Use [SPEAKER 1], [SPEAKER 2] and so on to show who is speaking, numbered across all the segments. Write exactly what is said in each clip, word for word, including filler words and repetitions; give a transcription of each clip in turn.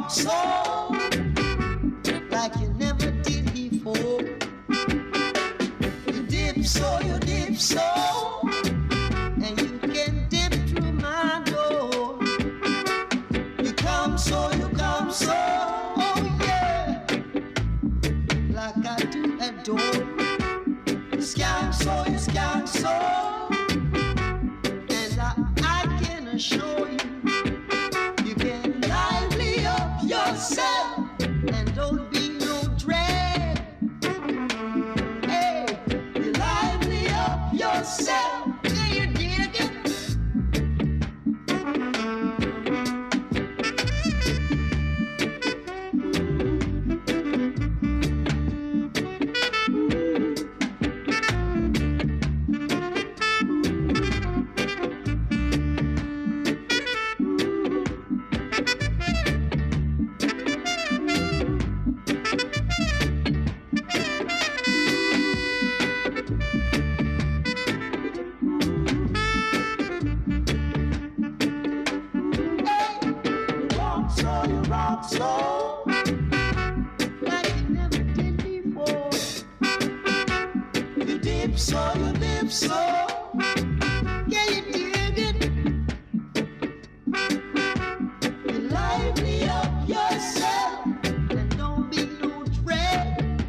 [SPEAKER 1] walk slow, like you never did before. You dip so, you dip so, and you can dip through my door. You come so, you come so, oh yeah, like I do adore. You scan so, you scan so, and I, I can assure you, you can lively up yourself and don't be no dread. Hey, you lively up yourself. Yeah, you dig it? Slow, like you never did before. You dip so, you dip so, yeah, you dig it. You lively up yourself and don't be no dread.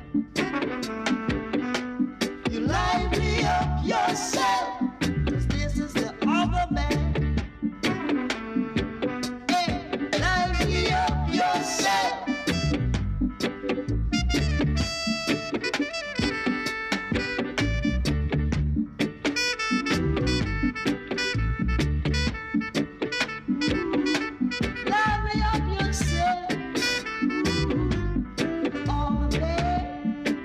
[SPEAKER 1] You lively up yourself, 'cause this is the other band. Yourself. Lively up yourself. All the way.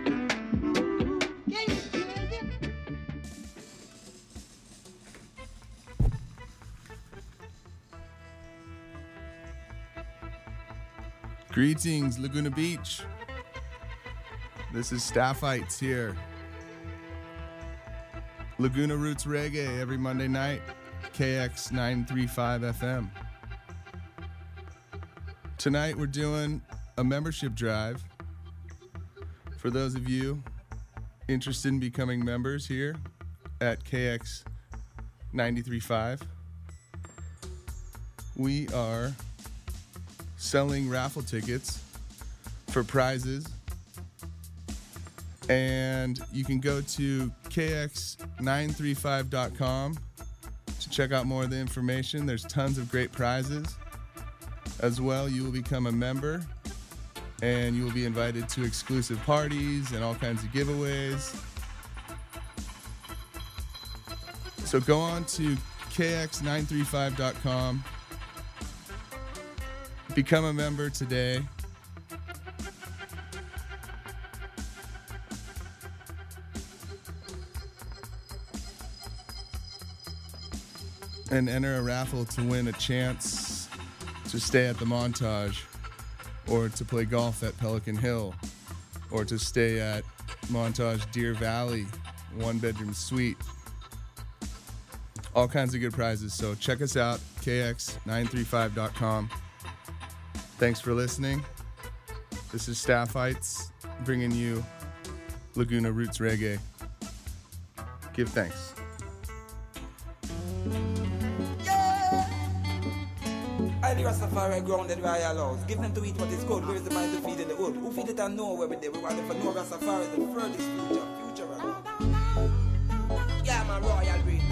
[SPEAKER 1] Can you dig it?
[SPEAKER 2] Greetings, Laguna Beach. This is Staffites here. Laguna Roots Reggae every Monday night, K X nine thirty-five F M. Tonight we're doing a membership drive. For those of you interested in becoming members here at K X nine thirty-five, we are selling raffle tickets for prizes, and you can go to K X nine thirty-five dot com to check out more of the information. There's tons of great prizes. As well, you will become a member and you will be invited to exclusive parties and all kinds of giveaways. So go on to K X nine thirty-five dot com. Become a member today. And enter a raffle to win a chance to stay at the Montage, or to play golf at Pelican Hill, or to stay at Montage Deer Valley, one bedroom suite. All kinds of good prizes. So check us out, K X nine thirty-five dot com. Thanks for listening. This is Staffites bringing you Laguna Roots Reggae. Give thanks.
[SPEAKER 3] Yeah. I the Rastafari grounded by our laws. Give them to eat what is good. Where is the mind to feed in the wood? Who feed it and know where we did? We want them to know Rastafari is the furthest future. Future. Yeah, my royal breed.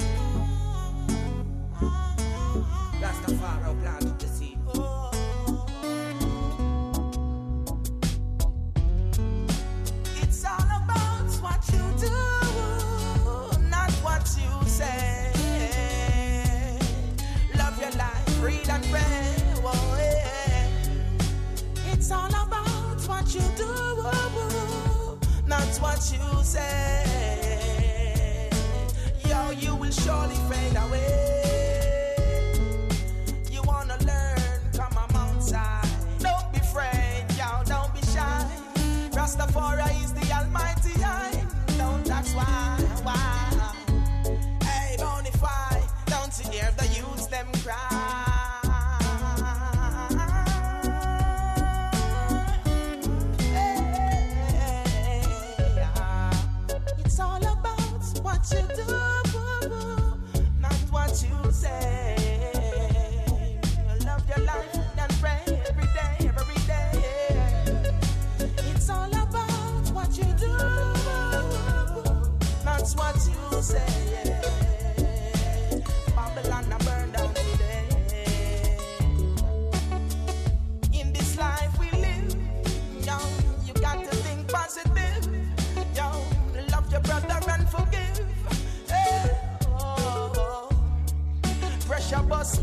[SPEAKER 3] Rastafari planted the seed.
[SPEAKER 4] It's all about what you do, not what you say. Love your life, read and pray. Whoa, yeah. It's all about what you do, not what you say. Yo, you will surely fade away. Rastafari is the almighty I. Don't ask why, why. Hey, Bonify, don't you hear the youths them cry?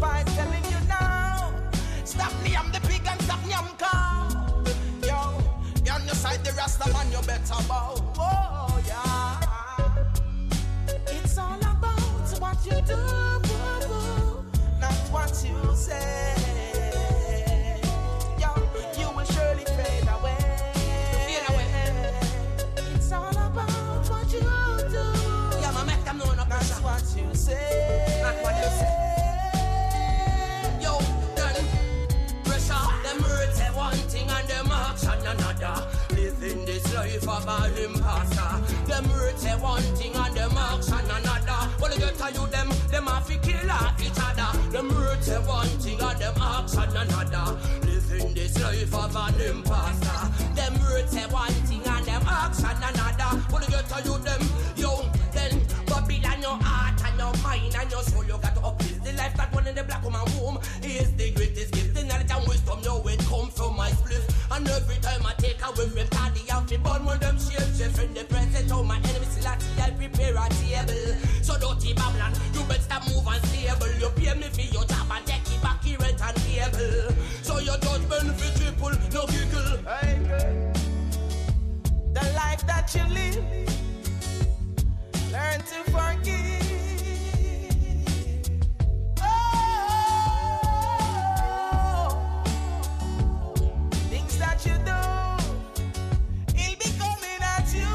[SPEAKER 4] why I'm telling you now. Stop me, I'm the pig and stop me, I'm cow. Yo, you on your side, the Rasta man, you better bow. Oh, yeah. It's all about what you do, not what you say. Yo, you will surely fade away. Fade away. It's all about what you do. Yeah, ma make them know no pressure. That's what you say. Not what you say. Yo, then pressure. Them words say one thing and them action another. Living this life of a imposter. Them words say one thing and them action another. When you get to you, them them have to kill off each other. Them words say one thing and them action another. Living this life of an imposter. Them words say one thing and them action another. When you get to you, them yo, then Babylon your heart and your mind and your soul. You got to uplift the life that one in the black woman womb is the greatest gift. The knowledge and wisdom, yo, it come from my split. And every time I take away with party out the bun when them shape shift in the present. Oh, my enemy still at the I prepare a table. So dirty Babylon, you better stop move and stable. You pay me for your job and take it back here rent and cable. So your judgment for triple, no giggle. Hey, the life that you live, learn to forgive. Oh, things that you do, he'll be coming at you.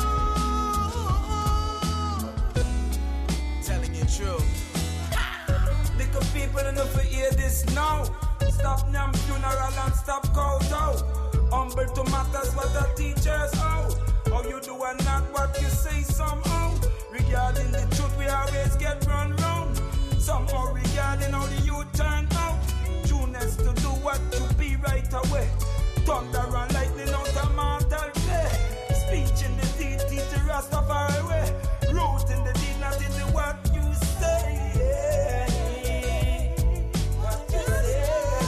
[SPEAKER 4] Telling you true.
[SPEAKER 3] Little people enough to hear this now. Stop Nyam funeral and stop Koto. Humble to matters what the teachers owe. How you do and not what you say somehow. Regarding the truth we always get run round. Somehow regarding how the youth turn out. Trueness to do what you be right away. Thunder and lightning out of mortal clay. Speech in the deed, teach the Rastafari way. Root in the deed, not in the what you say. What you say.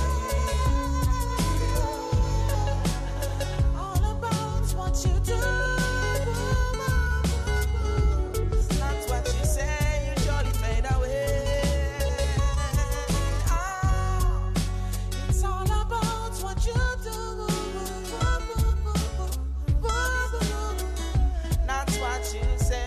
[SPEAKER 4] All about what you do. That's what you say, you surely fade away. Oh, it's all about what you do. That's what you say.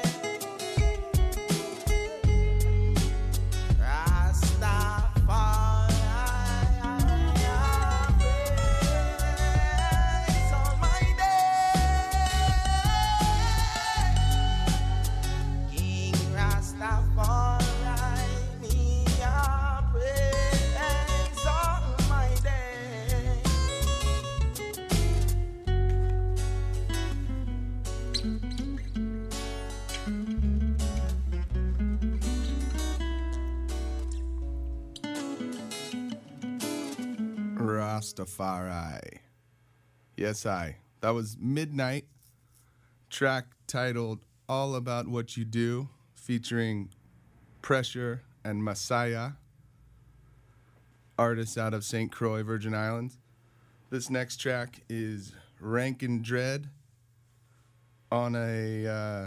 [SPEAKER 2] Rastafari. Yes, I. That was Midnight, track titled All About What You Do, featuring Pressure and Messiah, artists out of Saint Croix, Virgin Islands. This next track is Rankin Dread on a, uh,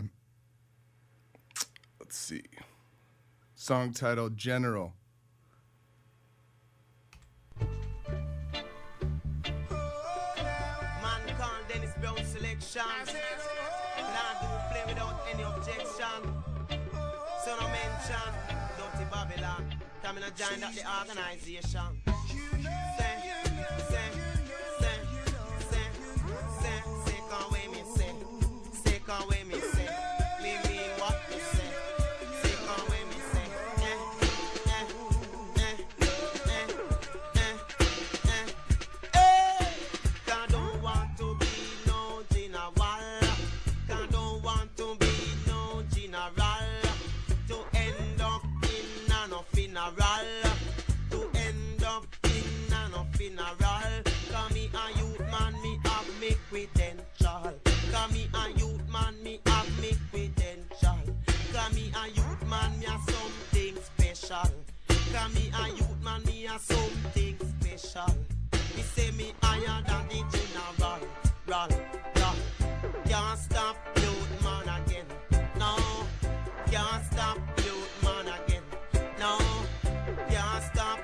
[SPEAKER 2] let's see, song titled General.
[SPEAKER 4] Can't do play without any objection. So no mention dirty Babylon. Coming to join up the organization. Say, say, say, say, say, say, come with me, say, say, come with me, say, me mean what you say, say, come with me, say, eh, eh, eh, eh, eh, eh, eh, I don't want to be no general. I don't want to be no general. To end up in an funeral. To end up in an funeral. Cause me a youth man, me have me credential. Cause me a youth man, me have me credential. Cause me a youth man, me a something special. Cause me a youth man, me a something special. Me say me higher than the general. Roll, roll. Can't stop youth man again. No. Can't stop youth man again. No. Can't stop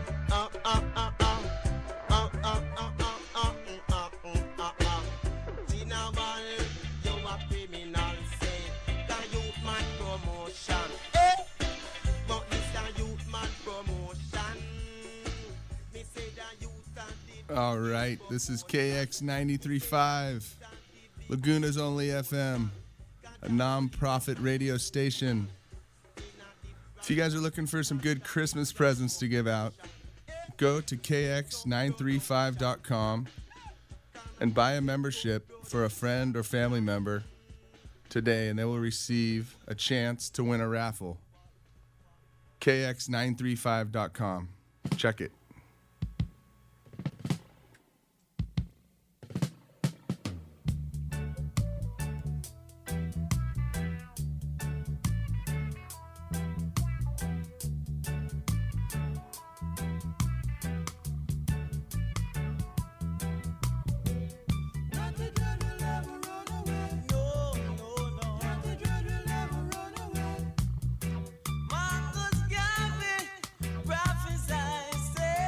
[SPEAKER 5] Uh, uh, uh, uh. Uh, uh, uh, uh, uh, uh, uh, uh, uh. See now, man, you a criminal, say. The youth man promotion. Eh? But this a youth man promotion. Me say the youth and the
[SPEAKER 2] All right, this is K X ninety-three point five, Laguna's Only F M, a non-profit radio station. If you guys are looking for some good Christmas presents to give out, go to K X nine three five dot com and buy a membership for a friend or family member today, and they will receive a chance to win a raffle. K X nine three five dot com. Check it.
[SPEAKER 4] Marcus Garvey prophesied, say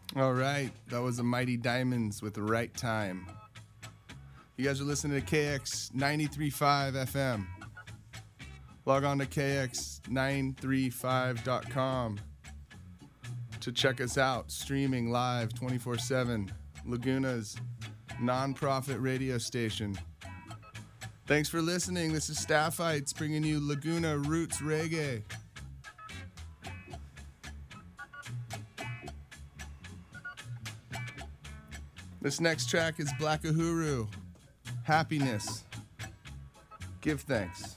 [SPEAKER 2] All right, that was the Mighty Diamonds with the right time. You guys are listening to K X ninety-three point five F M. Log on to K X nine thirty-five dot com to check us out, streaming live twenty-four seven, Laguna's non-profit radio station. Thanks for listening. This is Staffites bringing you Laguna Roots Reggae. This next track is Black Uhuru, Happiness. Give thanks.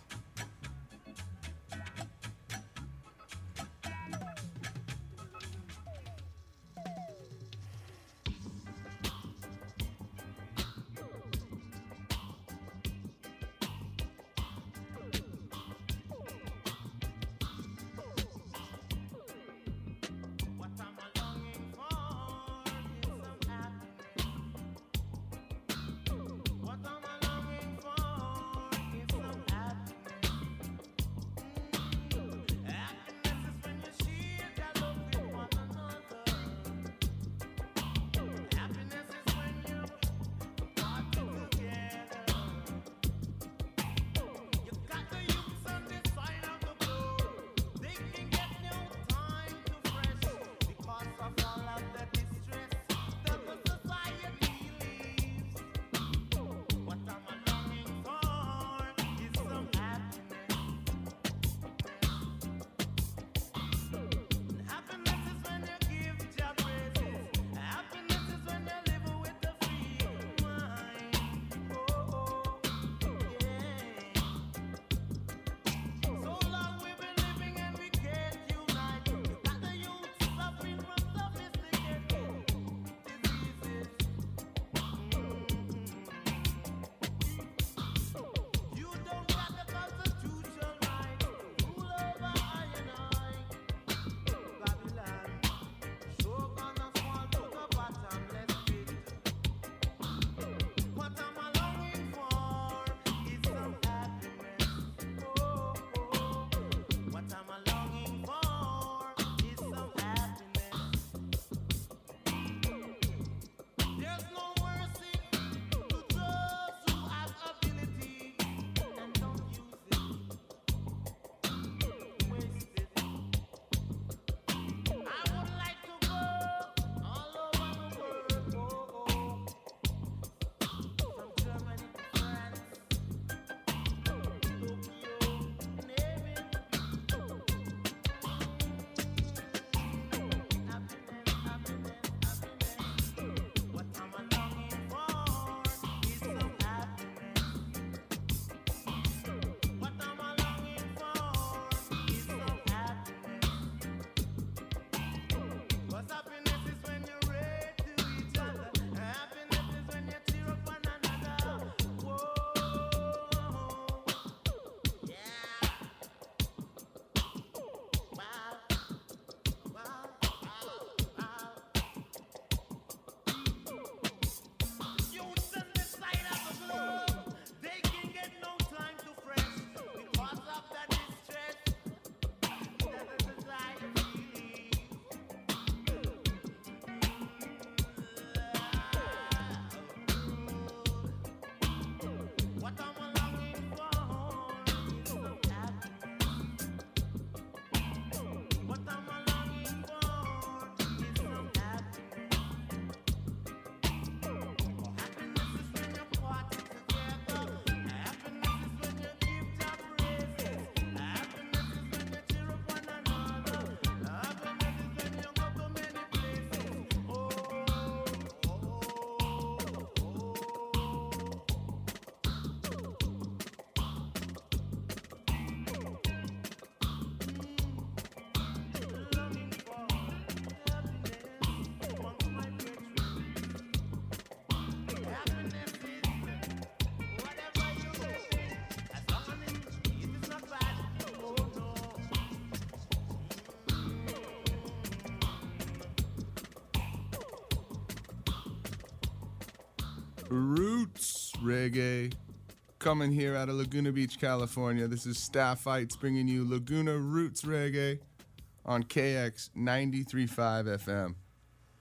[SPEAKER 2] Roots Reggae, coming here out of Laguna Beach, California. This is Staffites bringing you Laguna Roots Reggae on K X ninety-three point five F M.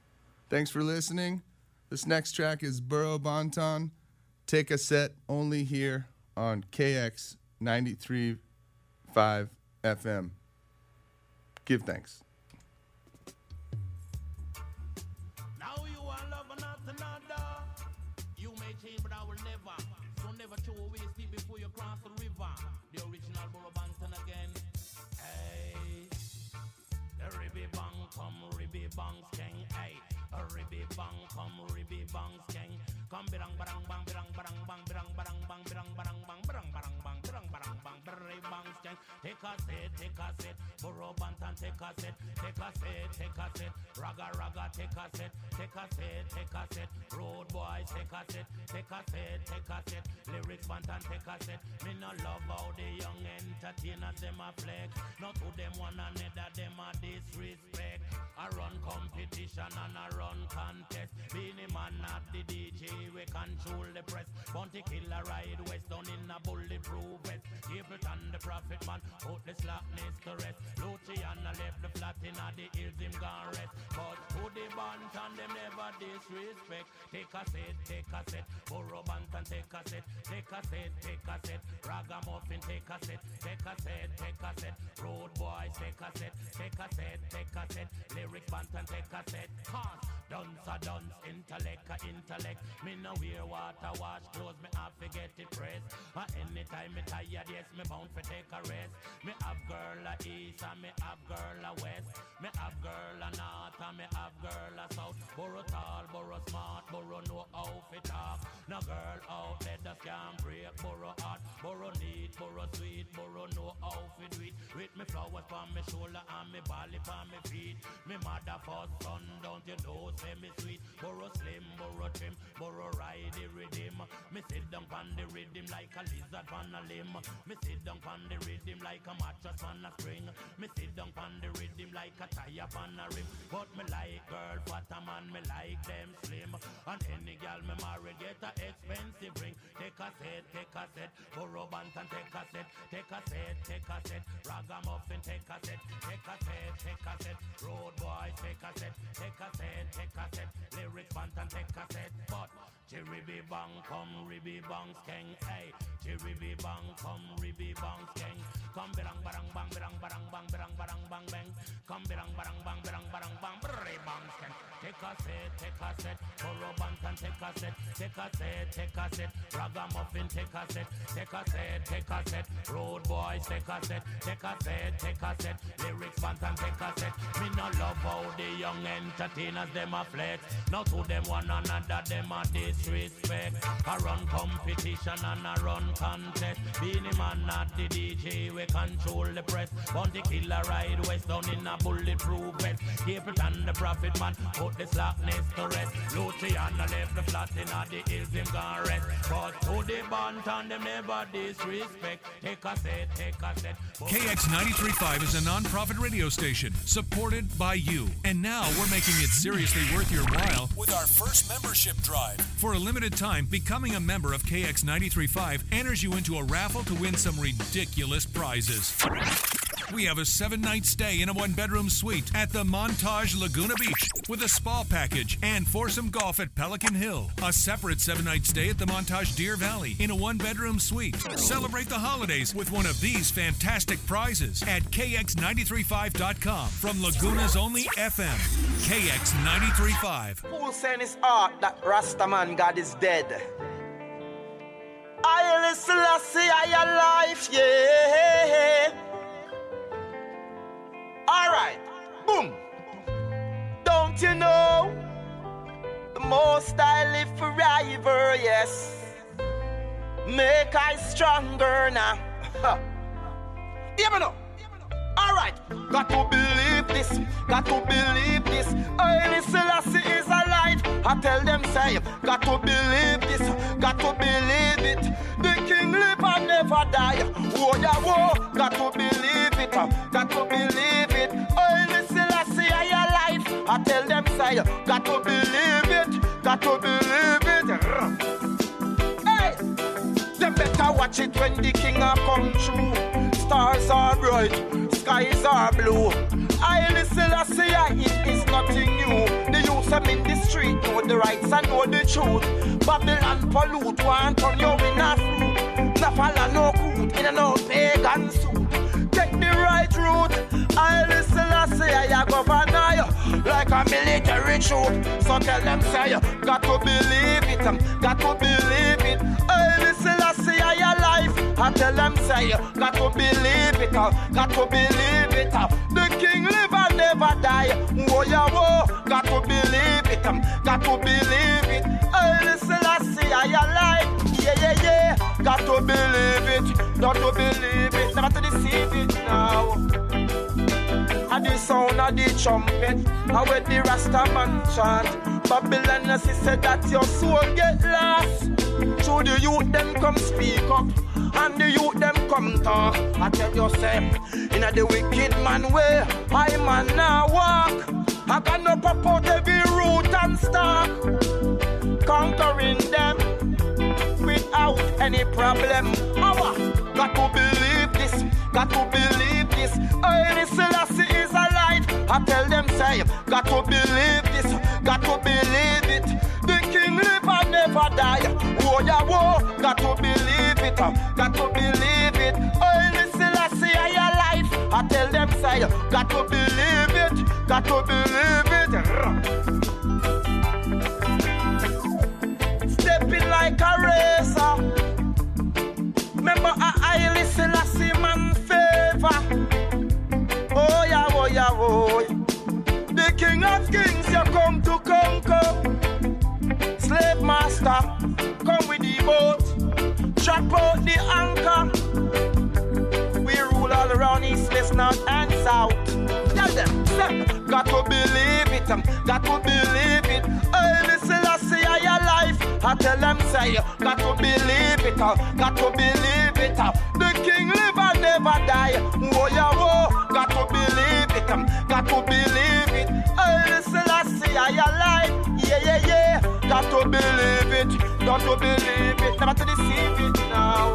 [SPEAKER 2] Thanks for listening. This next track is Burro Banton. Take a set only here on K X ninety-three point five F M. Give thanks.
[SPEAKER 6] Now you are loving not another. You may change, but I will never. So never throw away sleep before you cross the river. The original Burro Banton again. Hey, the ribby bang come, ribby bang skeng. Hey, a ribby bang come, ribby bang skeng. Come birang barang bang birang barang bang birang barang bang birang barang bang birang barang bang birang barang bang birang bang skeng. Take a set, take a set. Burro Banton, take a set, take a set, take a set. Raga raga, take a set, take a set, take a set. Road boys, take a set, take a set, take a set. Lyrics Banton, take a set. Me no love how the young entertainers them a flex. Not to them one another, them a disrespect. I run competition and I run contest. Beanie man not the D J, we control the press. Bounty killer ride west down in a bulletproof vest. Capleton the prophet man, put the slackness to rest. Luciano left the flat in the hills, him gone rest. But to the Banton, them never disrespect. Take a set, take a set. Burro Banton, take a set, take a set, take a set. Ragamuffin, take a set, take a set, take a set. Road boys, take a set, take a set, take a set. Lyrics Banton, take a set. Cause dunce a dunce, intellect a intellect. Me no wear water wash clothes, me have to get it pressed. And anytime me tired, yes, me bound for take a rest. Me have girl a east and me have girl a west. Me have girl a north and me have girl a south. Burro tall, burro smart, burro know how to talk. No girl out there that can break burro heart. Burro neat, burro sweet, burro know how to do it. With me flowers on me shoulder and me bally on me feet. Me mother first son, don't you know, say me sweet. Burro slim, burro trim, burro ride the rhythm. Me sit down on the rhythm like a lizard on a limb. Me sit down on the rhythm like a mattress on a string. Me sit down on the rhythm like a tire on a rim. But me like girl fat a man, me like them slim. And any girl me marry get a expensive ring. Take a set, take a set. Burro Banton, take a set, take a set, take a set. Ragamuffin, take a set, take a set, take a set. Road boys, take a set, take a set, take a set. Lyrics Banton, take a set. But Chiribby bang come, ribby bang skeng, hey. Chiribby bang come, ribby bang skeng. Come birang barang bang birang barang bang birang barang bang bang. Come birang barang bang birang barang bang birang bang skeng. Take a set, take a set. Burro Banton, take a set, take a set, take a set. Ragamuffin, take a set, take a set, take a set. Road boys, take a set, take a set, take a set. Lyrics Banton, take a set. Me no love how the young entertainers them a flex. Now to them one another them a disrespect. I run competition and I run contest. Beanie man not the D J, we control the press. Bounty killer ride west down in a bulletproof vest. Capleton the prophet man, put the slackness to rest. Luciano left the flat in the hills, him gone rest. But to the Banton, them never disrespect. Take a set, take a set.
[SPEAKER 7] K X ninety-three point five is a non-profit radio station supported by you. And now we're making it seriously worth your while with our first membership drive. For a limited time, becoming a member of K X ninety-three point five enters you into a raffle to win some ridiculous prizes. We have a seven-night stay in a one-bedroom suite at the Montage Laguna Beach with a spa package and foursome golf at Pelican Hill. A separate seven-night stay at the Montage Deer Valley in a one-bedroom suite. Celebrate the holidays with one of these fantastic prizes at K X ninety-three point five dot com from Laguna's only F M. K X ninety-three point five.
[SPEAKER 8] Fool saying his art that Rastaman God is dead. I listen, I see I alive, yeah. Alright, boom. Don't you know the most I live forever, yes. Make I stronger now. Hear me now. Alright, got to believe this, got to believe this. Haile Selassie is alive. I tell them say, got to believe this, got to believe it. The king live and never die. Oh yeah, whoa, got to believe it, got to believe it. Haile Selassie I alive. I tell them say, got to believe it, got to believe it. Hey, them better watch it when the king a come true. Stars are bright, skies are blue. I Selassie, it is nothing new. The youths I'm in the street know the rights and know the truth. Babylon pollute, want turn you in a fruit. No follow no good in an old pagan suit. Take the right route. I Selassie, I governor you like a military troop. So tell them say you got to believe it, um, got to believe it. I Selassie, I alive. I tell them say you got to believe it, uh, got to believe it. Uh. The king live and never die. Whoa, yeah, whoa, got to believe it, um, got to believe it. I Selassie, I alive. Yeah, yeah, yeah, got to believe it, got to believe it. Never to deceive it now. And the sound of the trumpet, and when the Rasta man chant, Babylon as he said that your soul get lost. So the youth them come speak up, and the youth them come talk. I tell you say, in the wicked man way, I man now walk. I can no pop out every root and stock, conquering them without any problem. Our, got to believe this, got to believe this. I Selassie is alive. I tell them say, got to believe this, got to believe it. The king live and never die. Whoa, yeah, whoa, got to believe it, got to believe it. I Selassie I alive. I tell them say, got to believe it, got to believe it. Stepping like a racer. Remember I I Selassie man favor. Oh yeah, oh yeah, oh. The king of kings, you come to conquer. Slave master, come with the boat. Drop out the anchor. We rule all around east, west, north, and south. Tell them, say, got to believe it, um, got to believe it. I Selassie I alive. I tell them, say, got to believe it, uh, got to believe it. Uh. The king live and never die. Whoa, yeah, whoa, got to believe it, um, got to believe it. I Selassie I alive. Yeah, yeah, yeah, got to believe it, got to believe it. Never to deceive it now.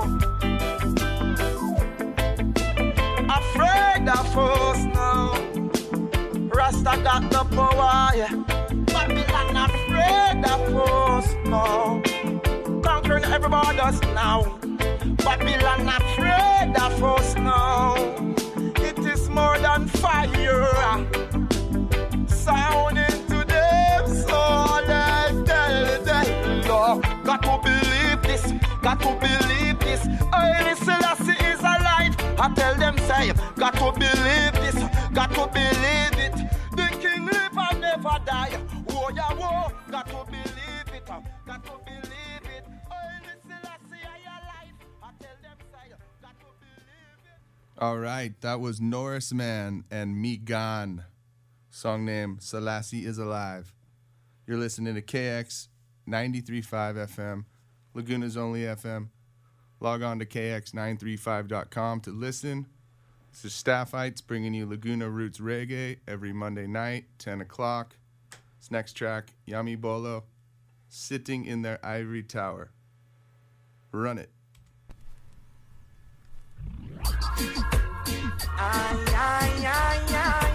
[SPEAKER 8] Afraid of us now. Rasta got the power, yeah. Babylon afraid of us now. Conquering everybody us now. Babylon afraid of us now. It is more than fire sounding to them soul and tell them, no. Got to believe this, got to believe this. I Selassie is alive. I tell them say, got to believe this, got to believe it. The king live and never die. Oh yeah, whoa, got to believe it, got to believe it. I Selassie I alive. I tell them say, got to believe it.
[SPEAKER 2] All right, that was Norris Man and Meek Gone. Song name, Selassie is Alive. You're listening to K X ninety-three point five F M, Laguna's only F M. Log on to K X nine thirty-five dot com to listen. This is Staffites bringing you Laguna Roots Reggae every Monday night, ten o'clock. This next track, Yami Bolo, Sitting in Their Ivory Tower. Run it.
[SPEAKER 4] Ay, ay, ay, ay.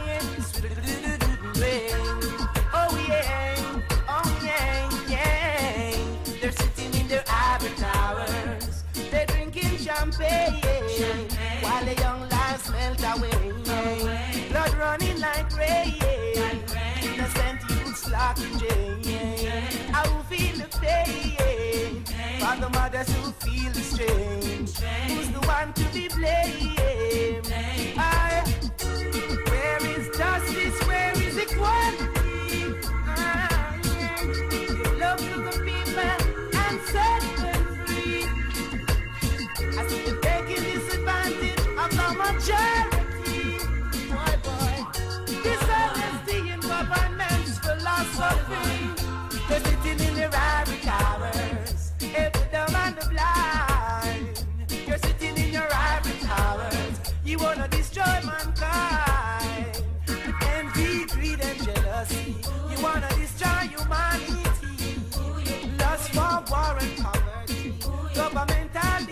[SPEAKER 4] Oh yeah, oh yeah, yeah. They're sitting in their ivory towers. They're drinking champagne, champagne. While the young lives melt away. away. Blood running like rain. Like rain. Innocent youths locked in jail. I will feel the pain. pain. For the mothers who feel the strain. strain. Who's the one to be blamed? I, where is justice? Where is equality? Ah, yeah. Love to the people and set them free. I see them taking disadvantage of the majority. Boy, boy, dishonesty in government's philosophy. They're sitting in their ivory towers, every dumb and the blind. You're sitting in your ivory towers. You wanna destroy mankind with envy, greed, and jealousy. You wanna destroy humanity. Lust for war and poverty, governmental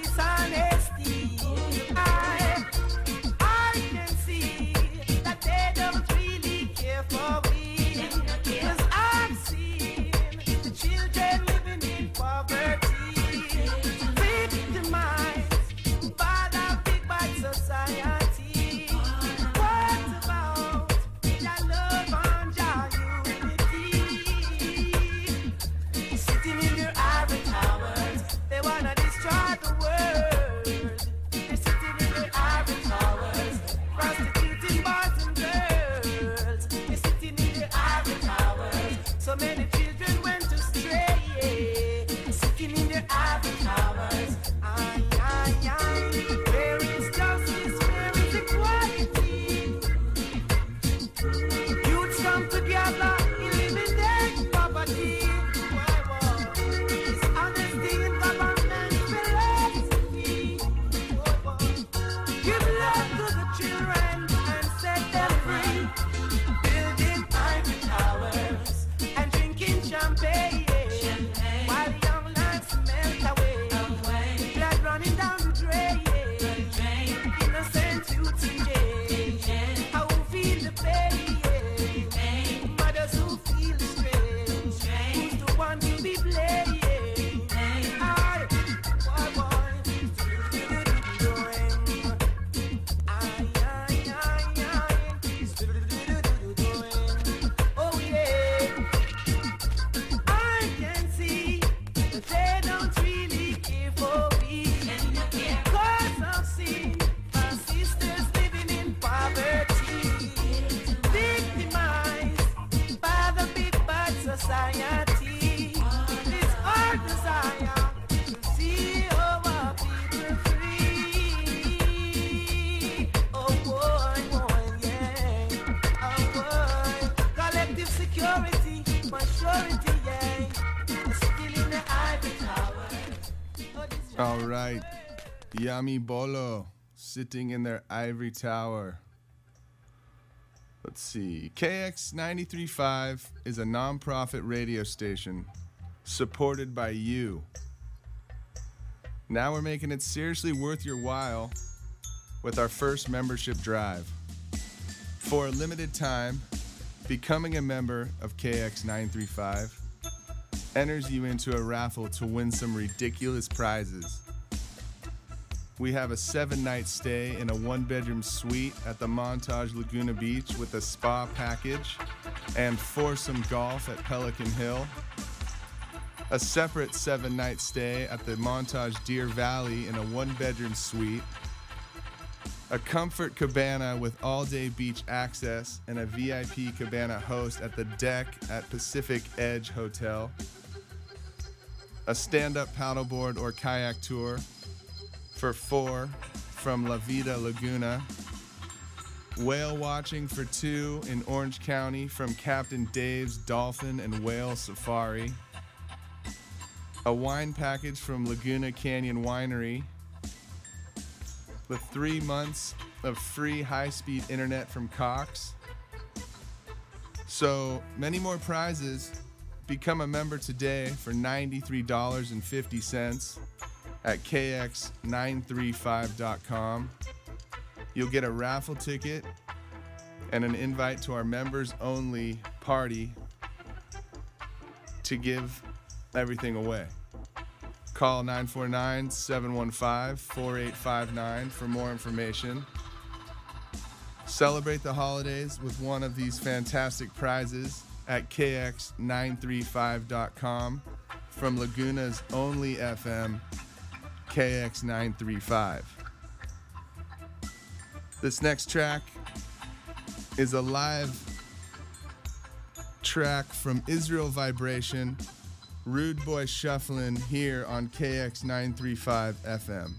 [SPEAKER 4] dishonesty. I, I can see that they don't treat our desire to see our people free. Oh boy, boy, yeah. Oh boy, collective security, majority, yeah. Still in the ivory tower. Oh, this
[SPEAKER 2] All right. Yami Bolo sitting in their ivory tower. Let's see. K X ninety-three point five is a non-profit radio station supported by you. Now we're making it seriously worth your while with our first membership drive. For a limited time, becoming a member of K X nine three five enters you into a raffle to win some ridiculous prizes. We have a seven-night stay in a one-bedroom suite at the Montage Laguna Beach with a spa package and foursome golf at Pelican Hill. A separate seven-night stay at the Montage Deer Valley in a one-bedroom suite. A comfort cabana with all-day beach access and a V I P cabana host at the deck at Pacific Edge Hotel. A stand-up paddleboard or kayak tour for four from La Vida Laguna. Whale watching for two in Orange County from Captain Dave's Dolphin and Whale Safari. A wine package from Laguna Canyon Winery. With three months of free high-speed internet from Cox. So many more prizes. Become a member today for ninety-three dollars and fifty cents. At K X nine three five dot com. You'll get a raffle ticket and an invite to our members only party to give everything away. Call nine four nine, seven one five, four eight five nine for more information. Celebrate the holidays with one of these fantastic prizes at K X nine three five dot com from Laguna's only F M, K X nine three five. This next track is a live track from Israel Vibration, Rude Boy Shufflin' here on K X nine three five F M.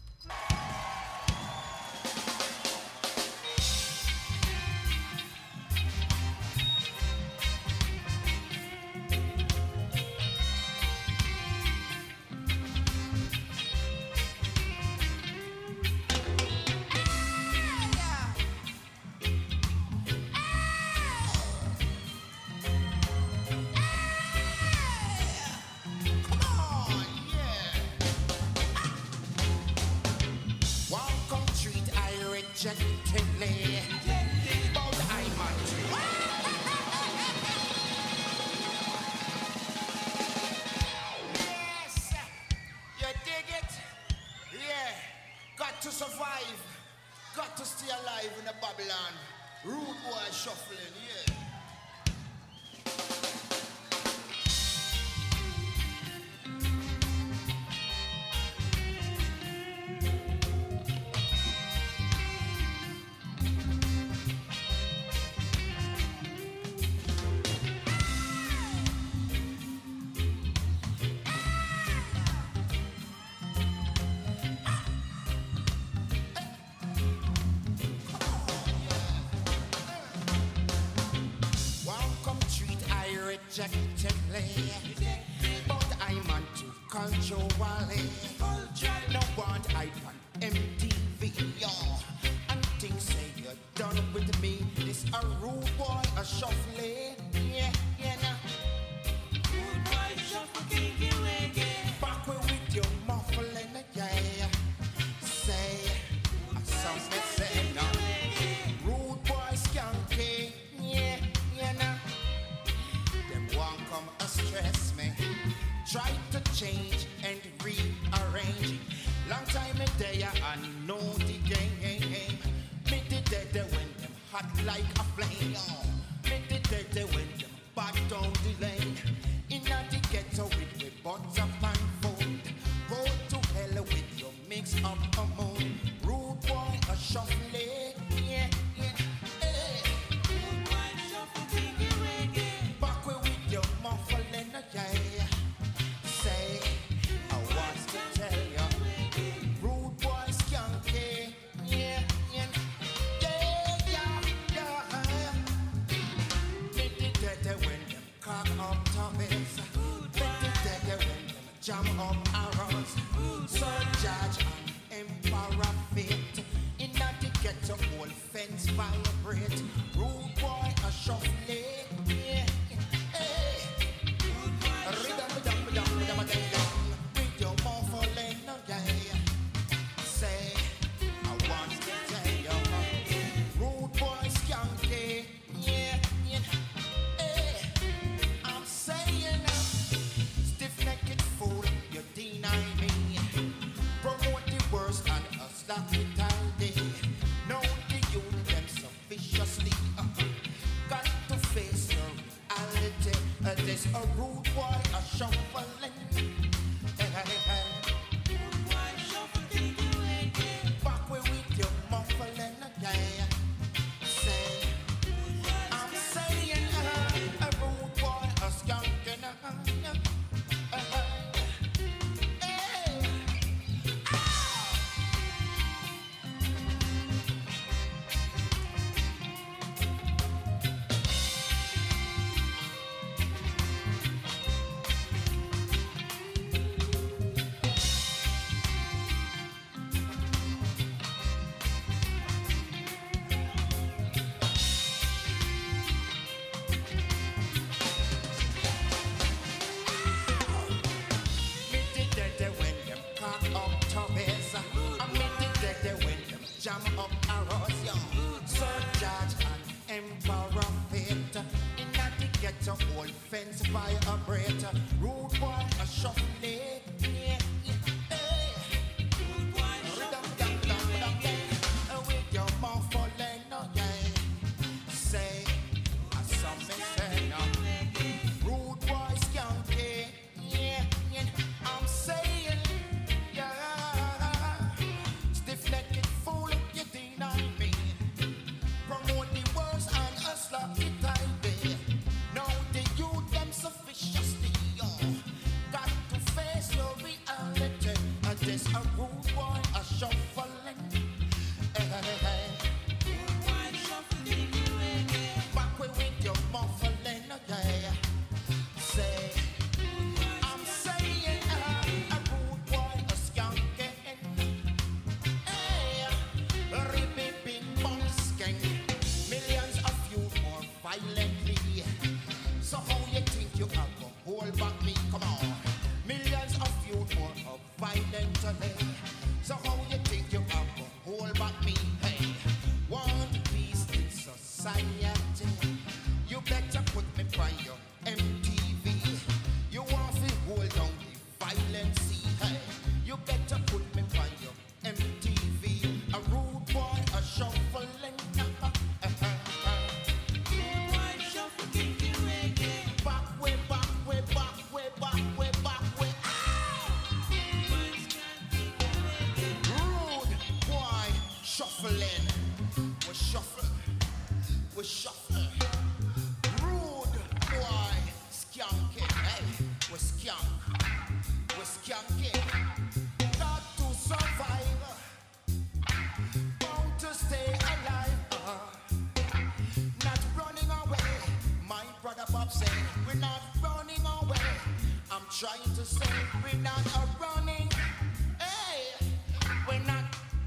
[SPEAKER 9] But I man to control Wally. No want I on M T V, yo. And things say you're done with me. This a rude boy, a shuffle. Yeah, yeah, nah. Rude boy, shuffle, kinky wiggy. Back with your muffling, yeah. Say, a song that say no. Rude boy, skanky. Yeah, yeah, nah. Them won't come a stress me. Try to change and rearrange. Long time a day I know the game. Me the dead when them hot like a flame. Me the dead when them back down the lane. Inna the ghetto with me butter and food. Go to hell with your mix up a moon. Rude boy a shuffle. Yeah, yeah. Hey. Rude boy shuffle, wiggy wiggy. Back with your muffle and a yeah. Say jam up arrows. Sir George and Emperor Fit. In that to get the whole fence vibrate. Rude boy a shuffling. Yeah. Hey. Rhythm, rhythm, rhythm, rhythm again. With your muffling, yeah. Say, I want to tell you, rude boy skanky. Yeah, yeah. Hey. I'm saying, stiff-necked fool, you deny me. Promote the worst and us that we tidy. Know the youth them so viciously. Uh, got to face your reality. Uh, there's a rude boy a shuffling. Hey, hey, hey. Back way with your muffling, yeah. Say, I'm saying, uh, a rude boy a skanking. Uh, uh, uh, hey. Me did that when them cock up tubbies. I me did that when them jam up arrows. Yo, Sir George and Emperor Fit. In that to get a whole fence vibrate. Rude boy a shuffling. Yeah, yeah, hey. Rhythm, dum, dum, dum, yeah. With your muffling, oh, yeah. Say, I saw me say, no. Rude boy skanky. Yeah, yeah. I'm saying, yeah. Stiff-necked fool, you deny me. Promote the words and a slap it tidy. Now the youth them so viciously, yo. Got to face your reality. And there's a rude boy a shuffling. Hey, hey, hey. Back way with your muffling, yeah. Say, I'm saying, uh, a rude boy a skanking. Hey, ribby bing bong skank. Millions of you more violently. So how you think you have to hold back me? Come on. Millions of you more of violently. So how you think you have to hold back me? Hey, one piece in society. You better put me by your M T V. You want to hold down the violence. Hey, you better put me by your M T V. A rude boy a shuffling. Back way, back way, back way, back way, back way. Rude boy shuffling. We shuffle, we shuffle. Rude boy skanking. Hey, we skank, we skanking. Got to survive, bound to stay alive. Uh-huh. Not running away. My brother Bob said, we're not running away. I'm trying to say, we're not a running. Hey, we're not.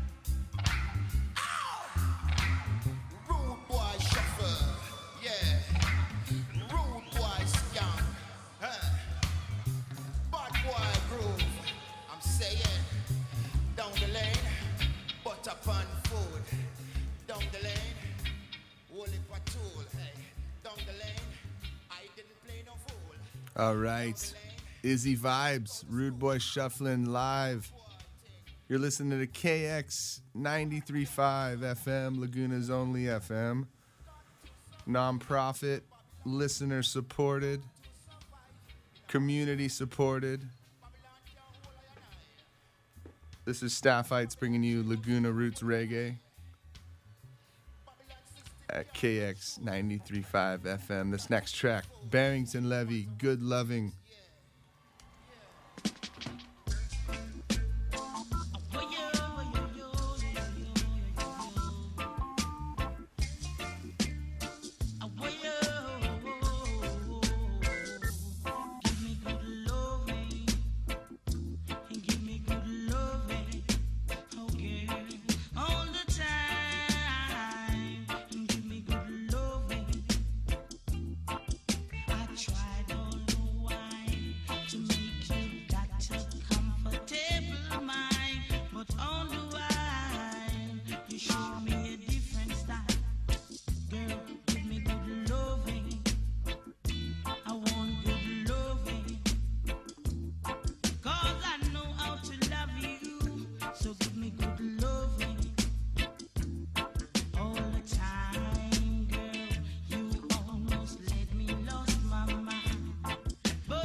[SPEAKER 9] Ow! Rude boy shuffle. Yeah. Rude boy skank. Huh. Bad boy groove. I'm saying, down the lane, butter pan food. Down the lane, Wooly Patrol. Hey, down the lane, I didn't play no fool.
[SPEAKER 2] All right. Izzy Vibes, Rude Boy Shuffling live. You're listening to K X ninety-three point five F M, Laguna's only F M. Non-profit, listener supported, community supported. This is Staffites bringing you Laguna Roots Reggae at K X ninety-three point five F M. This next track, Barrington Levy, Good Loving.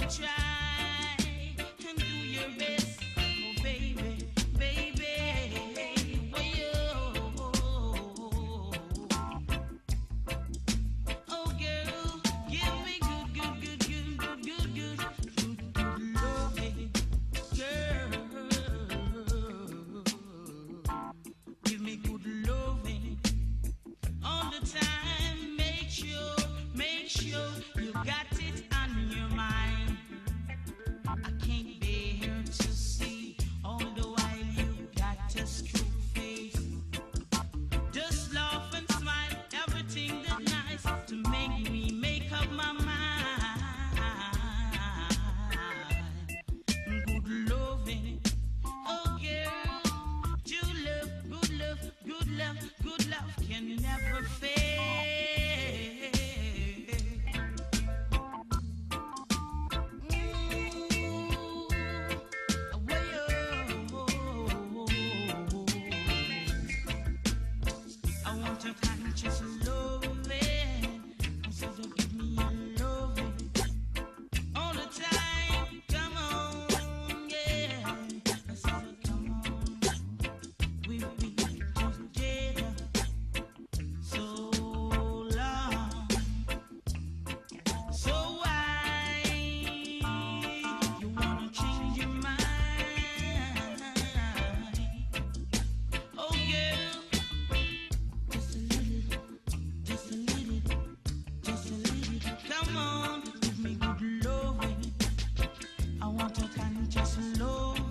[SPEAKER 10] try and do your best, oh baby, baby, oh you. Oh girl, give me good, good, good, good, good, good, good, good, good loving, girl. Give me good loving all the time. Make sure, make sure you got it on your mind. I can't bear to see all the while you got a screw face. Just laugh and smile, everything that's nice to make me make up my mind. Good loving, oh girl, true love, good love, good love, good love can never fade. I want your conscious loving, so don't give me your loving all the time. Come on, yeah. So come on, we've been together so long. So why you wanna change your mind? Oh girl, just a little, just a little, just a little. Come on, give me good loving. I want a conscious loving.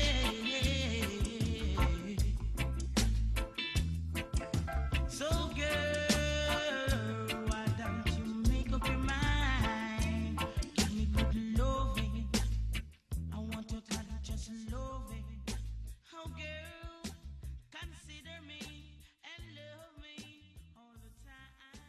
[SPEAKER 10] So girl, why don't you make up your mind? Give me good loving. I want a conscious loving. Oh girl, consider me and love me all the time.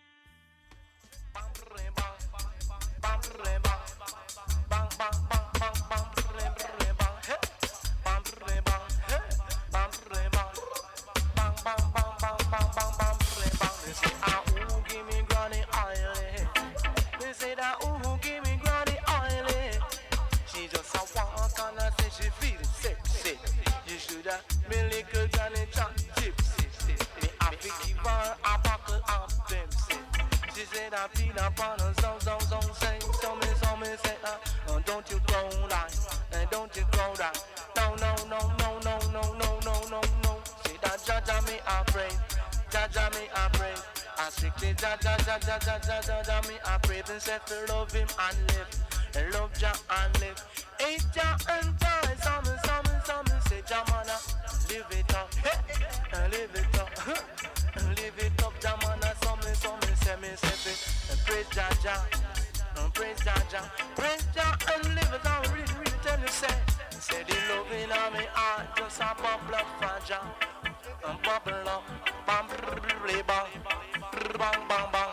[SPEAKER 8] Give me granny oily. They say that ooh, give me granny oily. She just a walk and I say she feel sexy. You should have been little granny chat gypsy. Me have to give her a buckle of Pepsi. She said I feel upon her so so so say so me so me say uh, oh, don't you go down, uh, don't you go down. No no no no no no no no no no. See that Jaja me I pray, Jaja me I pray. I strictly Jaja Jaja Jaja Jaja me I pray and say to love him and live, and love Jah and live. Ain't Jah and Jah, some some some say Jah manna live it up, hey, and live it up, and live it up. Jah manna some some say me say it, and praise Jah Jah, and praise Jah Jah, praise Jah and live it up. Really really tell you say, say the loving of me heart just a bubble up for Jah, and bubble up, bam bam bang, bang bang bang,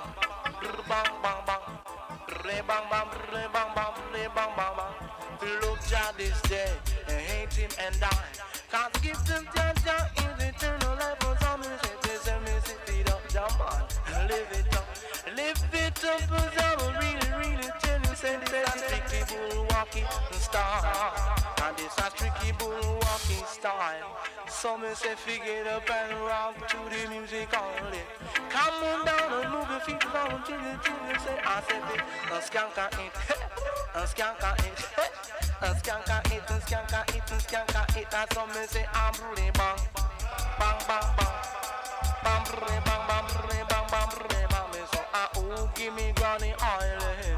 [SPEAKER 8] bang bang bang, bang bang bang, bang bang bang bang. To love Jah this day and hate him and die. Cause give them Jah Jah is eternal life. For some say they say me sit it up, Jah man, live it up, live it up. Cause I will really really tell you say this a tricky bull walking style, and this a tricky bull walking style. Some say figure up and rock to the music only. Come on down and move your feet around till you till you say I said it, a skank and it, a skank and it. A skanka it, a skanka it, a skanka it. That's what me say. I'm really bang, bang bang bang, bang bang bang bang bang bang bang. Me so ah oh give me granny oily,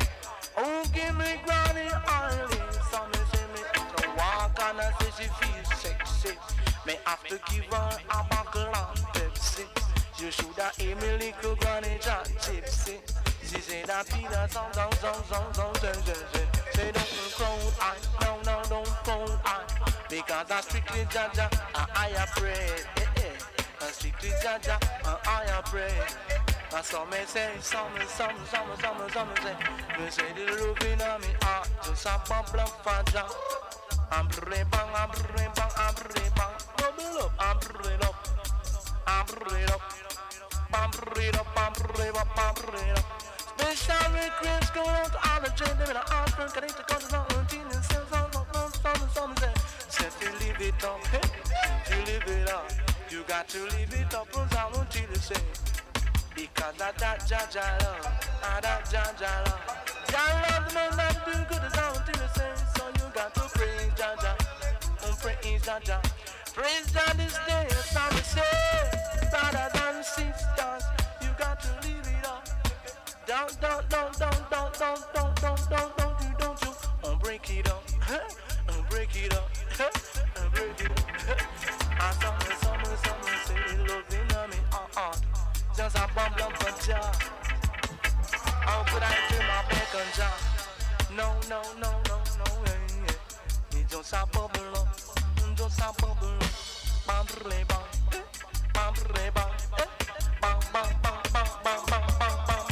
[SPEAKER 8] oh give me granny oily. So me say me to walk and I say she feel sexy. Me have to give her a buckle of Pepsi. You should have a me little granny chat gypsy. She say that Peter song song song song song song song. Say don't crowd I, no no don't crowd I. Because I strictly Jaja, I I pray. Eh eh. I strictly Jaja, I I pray. And some may say, some, some, some, some, some say, me say the loving of me heart just a bubble up for Jah. I'm bring bang, I'm bring bang, I'm bring bang, bubble up, I'm bring up, I'm bring up, I'm bring up, I'm bring up, I'm bring up.
[SPEAKER 4] Fish down with Chris, going on to all the gin, them in the offering, can eat the guns on the gin, and sell some, some, some, some, some, said to leave it up, hey, to leave it up. You got to leave it up, cause I want you to say, because I that ja ja love, I that ja ja love. Ja love the man that do good as I want you to say, so you got to praise ja ja, and praise ja ja. Praise ja this day, it's time to say, brothers and sisters, you got to leave it up. Don't, don't, don't, don't, don't, don't, don't, don't, don't, don't you, don't you, don't break it up, don't break it up, don't break it up. I saw me, saw me, saw me, say loving on me, uh-uh, just a bump up a jar. How could I do my back on jar? No, no, no, no, no, yeah, yeah. It just a bubble up, just a bubble up, bam, bam, bam, bam, bam, bam, bam, bam, bam, bam, bam, bam, bam.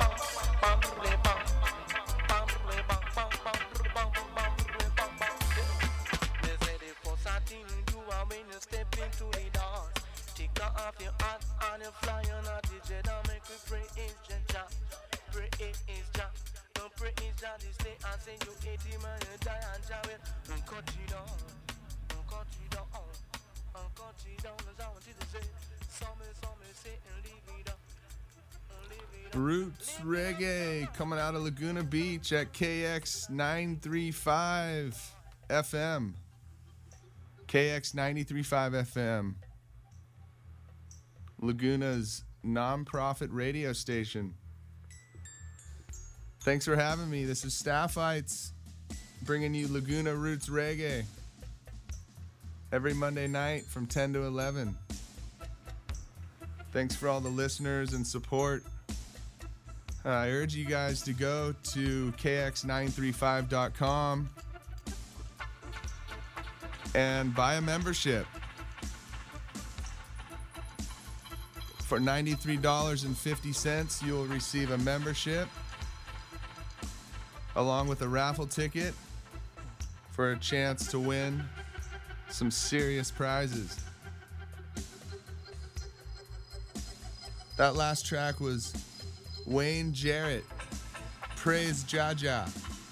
[SPEAKER 4] Step into the dance, take off your hat and you fly on a D J. Don't make me pray is Jah, pray is Jah. Don't pray is Jah this day and say you hate him and you die and Jah will and cut you down, and cut you down, and cut you down. As I want you to say, some some say and leave it up.
[SPEAKER 2] Roots Reggae coming out of Laguna Beach at K X nine thirty-five F M. K X ninety-three point five F M. Laguna's non-profit radio station. Thanks for having me. This is Staffites bringing you Laguna Roots Reggae every Monday night from ten to eleven. Thanks for all the listeners and support. Uh, I urge you guys to go to K X nine thirty-five dot com and buy a membership. For ninety-three dollars and fifty cents, you'll receive a membership along with a raffle ticket for a chance to win some serious prizes. That last track was Wayne Jarrett, Praise Jah Jah.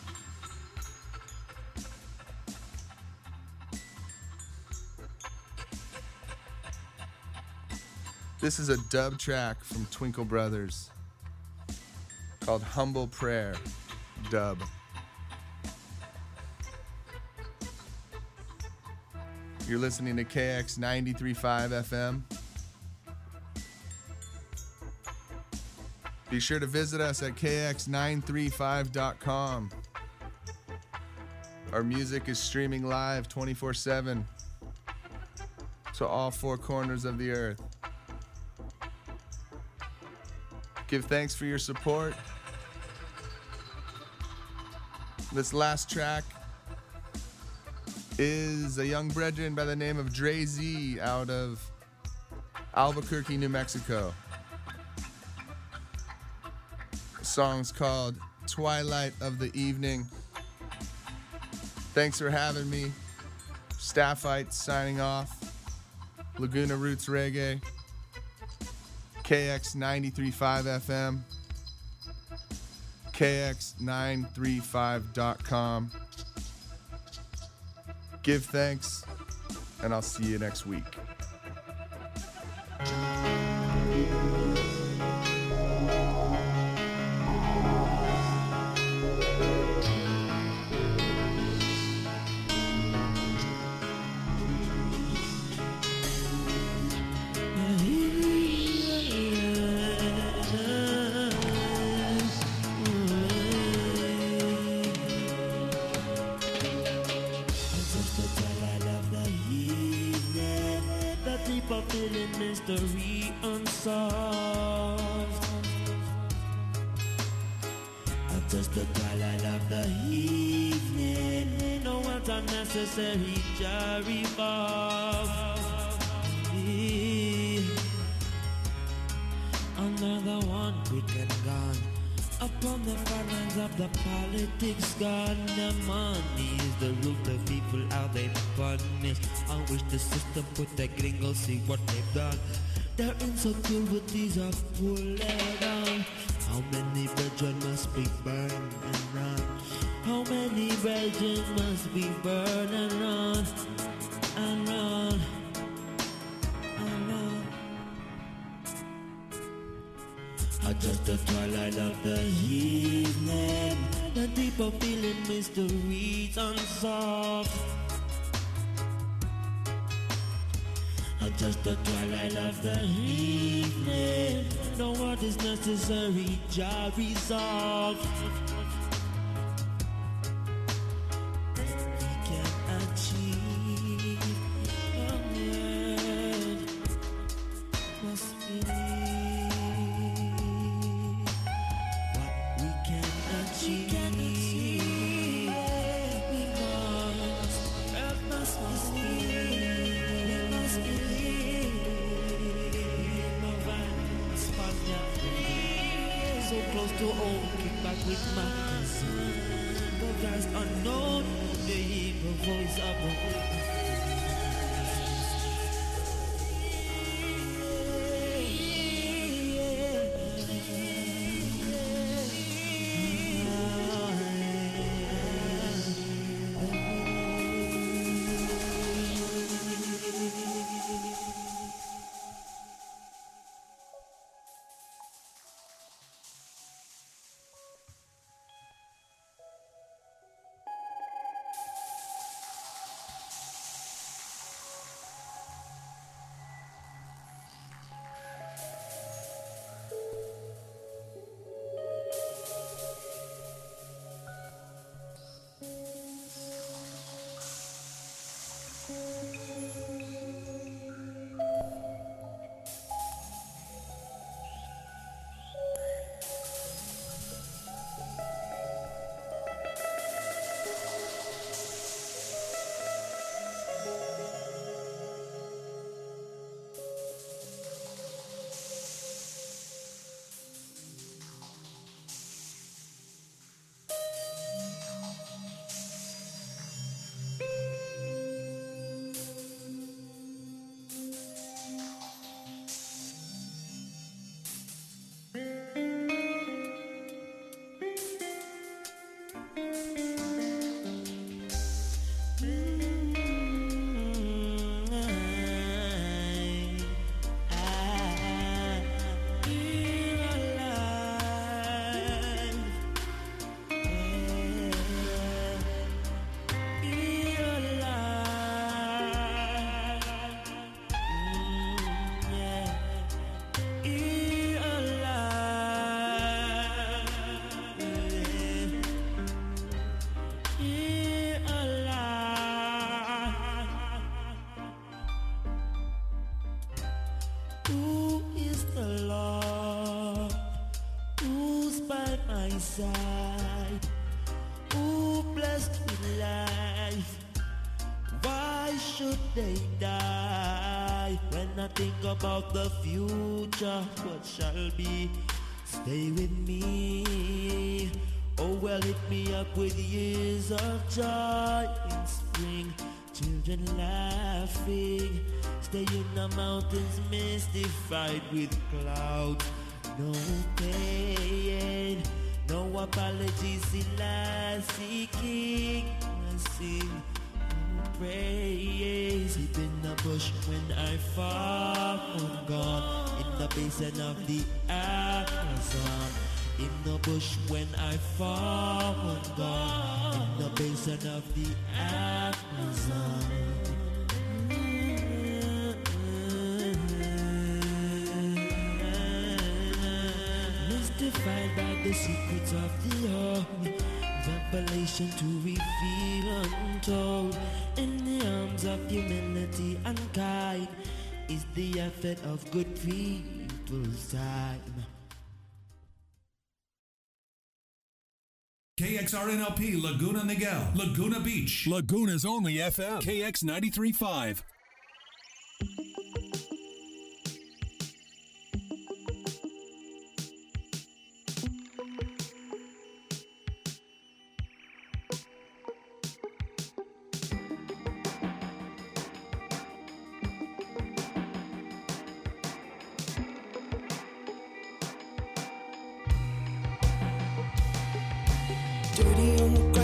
[SPEAKER 2] This is a dub track from Twinkle Brothers called Humble Prayer Dub. You're listening to K X ninety-three point five F M. Be sure to visit us at K X nine thirty-five dot com. Our music is streaming live twenty-four seven to all four corners of the earth. Give thanks for your support. This last track is a young brethren by the name of Dre Z out of Albuquerque, New Mexico. The song's called Twilight of the Evening. Thanks for having me. Staffites signing off. Laguna Roots Reggae. K X ninety-three point five F M. K X nine thirty-five dot com. Give thanks, and I'll see you next week.
[SPEAKER 11] Mystery unsolved. At just the twilight of the evening, no one's unnecessary jar revolve. Another one quick and gone. Upon the front lines of the politics gone. The money is the root of people, how they punish. I wish the system put the gringos, see what they've done. Their insecurities are pulled down. How many brethren must be burned and run? How many brethren must be burned and run? And run, and run. I just the twilight of the evening, the deeper feeling mysteries unsolved. I just the twilight of the evening, no what is necessary, Jah resolve. We can achieve a world must believe what we can achieve. We must, earth must believe. We must believe. No violence, so close to home, kick back with madness. The vast unknown, the evil voice of the side, who blessed with life. Why should they die? When I think about the future, what shall be? Stay with me. Oh well, hit me up with years of joy in spring. Children laughing, stay in the mountains mystified with clouds. No pain, no apologies, Selassie King. I sing praise. Deep in the bush when I fall, oh God, in the basin of the Amazon. In the bush when I fall, oh God, in the basin of the Amazon. Mystified by the secrets of the earth, revelation to reveal untold. In the arms of humility and kind is the effort of good people's time.
[SPEAKER 7] K X R N L P Laguna Niguel, Laguna Beach, Laguna's only F M, K X ninety-three point five.
[SPEAKER 12] dirty on the